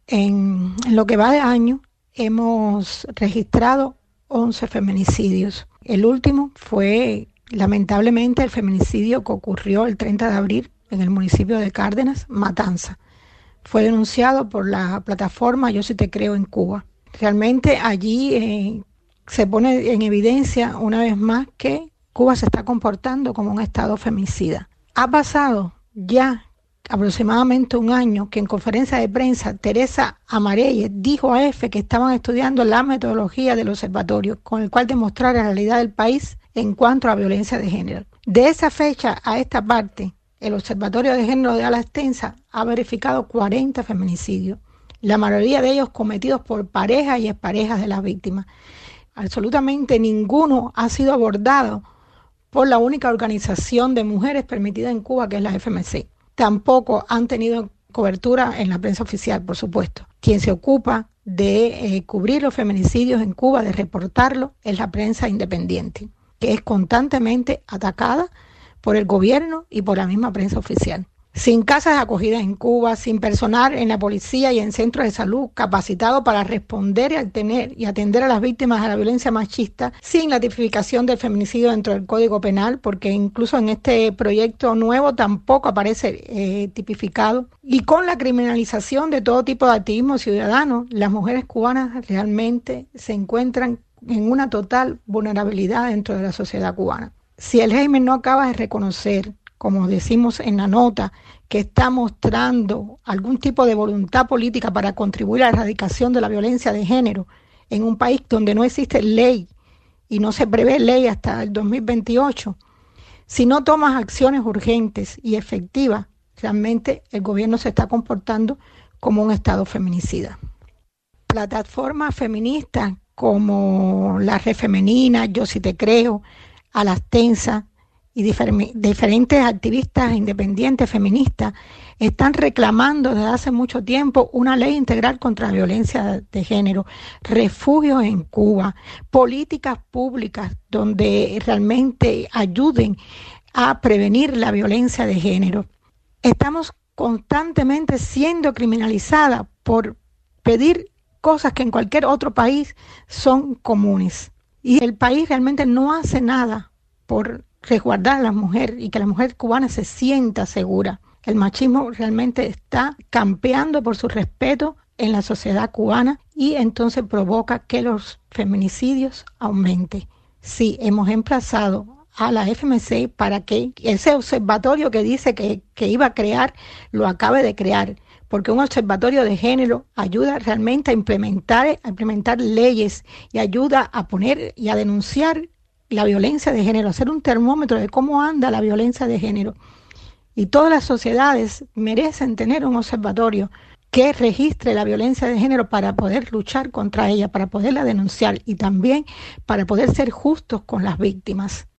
En lo que va de año hemos registrado 11 feminicidios. El último fue, lamentablemente, el feminicidio que ocurrió el 30 de abril en el municipio de Cárdenas, Matanza. Fue denunciado por la plataforma Yo Sí Te Creo en Cuba. Realmente allí se pone en evidencia una vez más que Cuba se está comportando como un estado femicida. Ha pasado ya aproximadamente un año que en conferencia de prensa Teresa Amarelles dijo a EFE que estaban estudiando la metodología del observatorio con el cual demostrar la realidad del país en cuanto a la violencia de género. De esa fecha a esta parte, el Observatorio de Género de Ala Extensa ha verificado 40 feminicidios, la mayoría de ellos cometidos por parejas y exparejas de las víctimas. Absolutamente ninguno ha sido abordado por la única organización de mujeres permitida en Cuba, que es la FMC. Tampoco han tenido cobertura en la prensa oficial, por supuesto. Quien se ocupa de cubrir los feminicidios en Cuba, de reportarlo, es la prensa independiente, que es constantemente atacada por el gobierno y por la misma prensa oficial. Sin casas de acogida en Cuba, sin personal en la policía y en centros de salud capacitado para responder y atender a las víctimas de la violencia machista, sin la tipificación del feminicidio dentro del Código Penal, porque incluso en este proyecto nuevo tampoco aparece tipificado, y con la criminalización de todo tipo de activismo ciudadano, las mujeres cubanas realmente se encuentran en una total vulnerabilidad dentro de la sociedad cubana. Si el régimen no acaba de reconocer, como decimos en la nota, que está mostrando algún tipo de voluntad política para contribuir a la erradicación de la violencia de género en un país donde no existe ley y no se prevé ley hasta el 2028, si no tomas acciones urgentes y efectivas, realmente el gobierno se está comportando como un estado feminicida. Plataformas feministas como la Red Femenina, Yo Sí Te Creo, Ala Extensa y diferentes activistas independientes feministas están reclamando desde hace mucho tiempo una ley integral contra la violencia de género, refugios en Cuba, políticas públicas donde realmente ayuden a prevenir la violencia de género. Estamos constantemente siendo criminalizadas por pedir cosas que en cualquier otro país son comunes. Y el país realmente no hace nada por resguardar a la mujer y que la mujer cubana se sienta segura. El machismo realmente está campeando por su respeto en la sociedad cubana y entonces provoca que los feminicidios aumenten. Sí, hemos emplazado a la FMC para que ese observatorio que dice que iba a crear, lo acabe de crear, porque un observatorio de género ayuda realmente a implementar leyes y ayuda a poner y a denunciar la violencia de género, hacer un termómetro de cómo anda la violencia de género. Y todas las sociedades merecen tener un observatorio que registre la violencia de género para poder luchar contra ella, para poderla denunciar y también para poder ser justos con las víctimas.